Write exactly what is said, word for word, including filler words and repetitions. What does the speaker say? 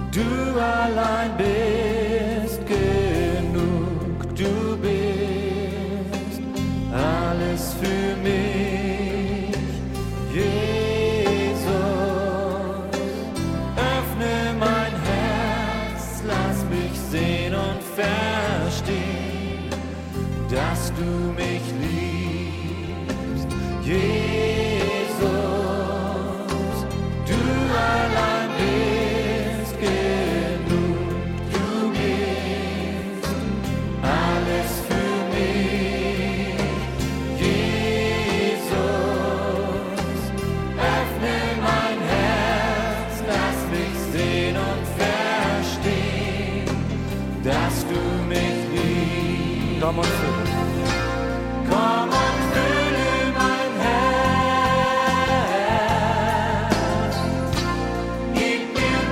Du allein bist genug, du bist alles für mich, Jesus. Öffne mein Herz, lass mich sehen und verstehen, dass du mich liebst, Jesus. Du allein bist genug, du bist alles für mich, Jesus. Öffne mein Herz, lass mich sehen und verstehen, dass du mich liebst. Komm und fülle.